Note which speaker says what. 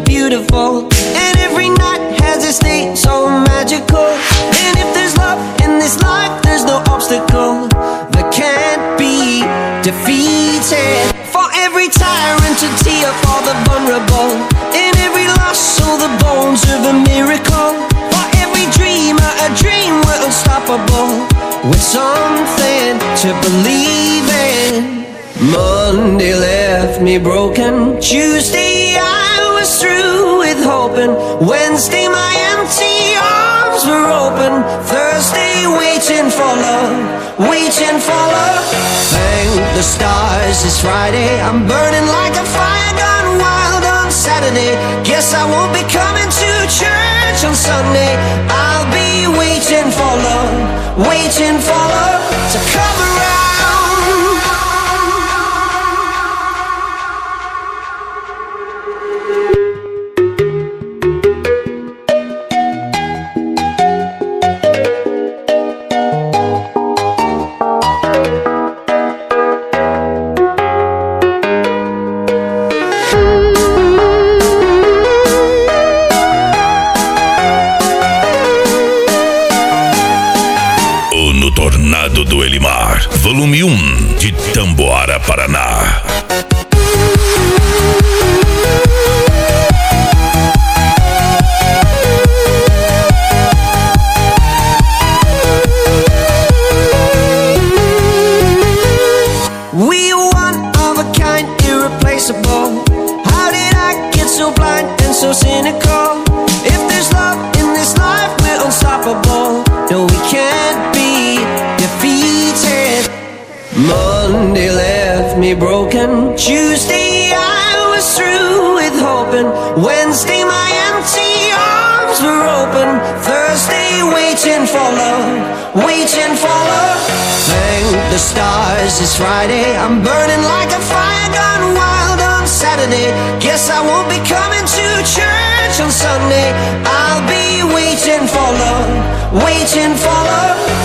Speaker 1: beautiful, and every night has its day so magical. And if there's love in this life, there's no obstacle that can't be defeated. For every tyrant to tear for the vulnerable, in every loss, so the bones of a miracle. For every dreamer, a dream we're unstoppable, with something to believe in. Monday left me broken. Tuesday I was through with hoping. Wednesday my empty arms were open. Thursday waiting for love, waiting for love. Thank the stars it's Friday. I'm burning like a fire gone wild on Saturday. Guess I won't be coming to church on Sunday. I'll be waiting for love, waiting for love to come around.
Speaker 2: Tornado do Elimar, volume 1, de Tamboara, Paraná.
Speaker 1: We are one of a kind, irreplaceable. How did I get so blind and so cynical? If there's love in this life, we're unstoppable. No, we can't be defeated. Monday left me broken. Tuesday I was through with hoping. Wednesday my empty arms were open. Thursday waiting for love, waiting for love. Thank the stars it's Friday. I'm burning like a fire gone wild on Saturday. Guess I won't be coming to church on Sunday. I'll be waiting for love, waiting for love